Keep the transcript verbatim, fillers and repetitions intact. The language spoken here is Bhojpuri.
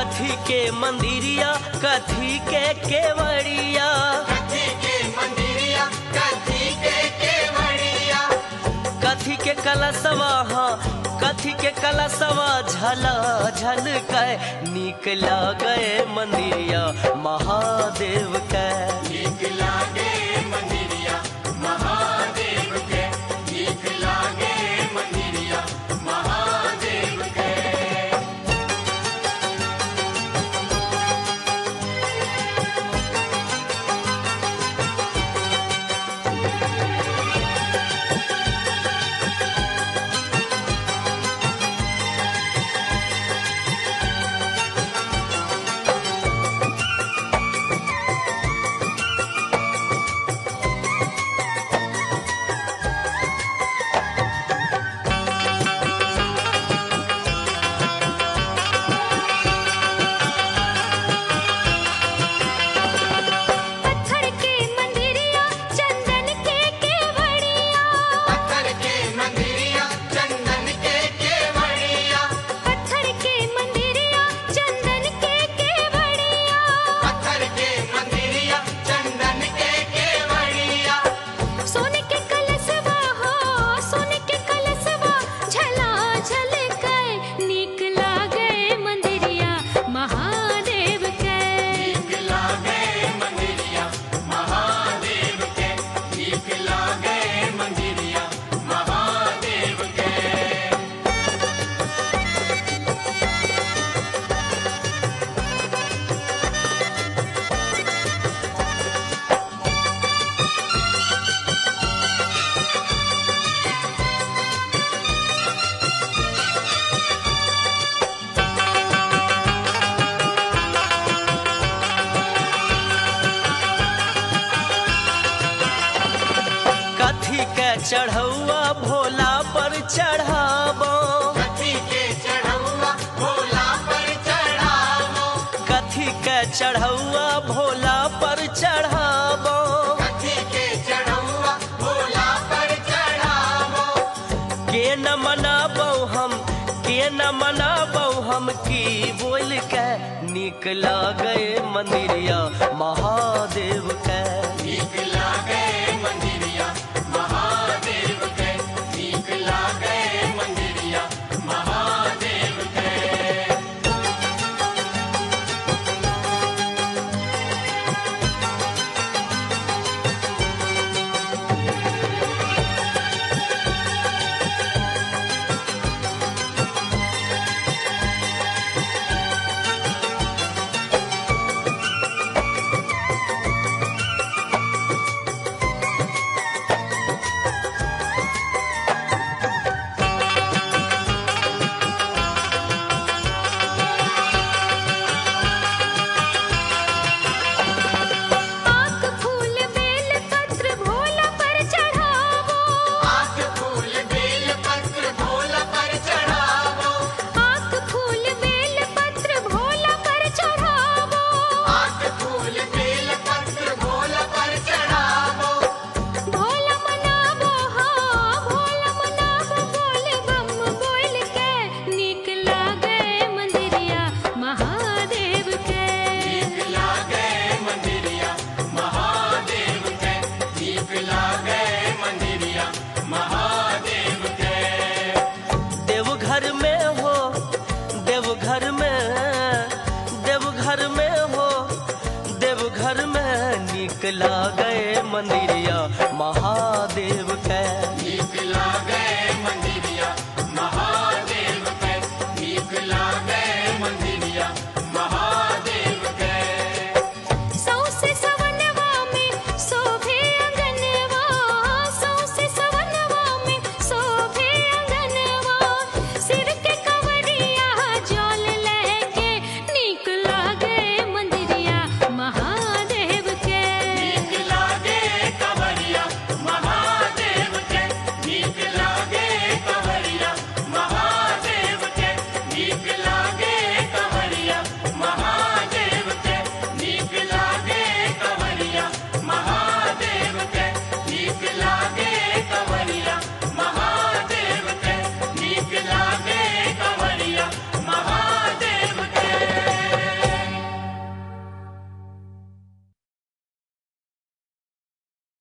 कथी के मंदिरिया कथी के केवड़िया, कथी के मंदिरिया कथी के केवड़िया, कथी के कलशवा हाँ कथी के कलशवा झला झलकै नीक लागे मंदिरिया महादेव के। नीक लागे मंदिरिया महादेव के, नीक लागे मंदिरिया महादेव के। चढ़ौआ भोला पर चढ़ाबो, कथी के चढ़ौआ भोला पर चढ़ाबो, कथी के चढ़ौआ भोला पर चढ़ाबो, कथी के चढ़ौआ भोला पर चढ़ाबो। के न मनाबो हम के न मनाबो हम की बोल के नीक लागे मंदिरिया महादेव के। नीक लागे मंदिरिया महादेव के, नीक लागे मंदिरिया महादेव के। देवघर में हो देवघर में नीक लागे मंदिर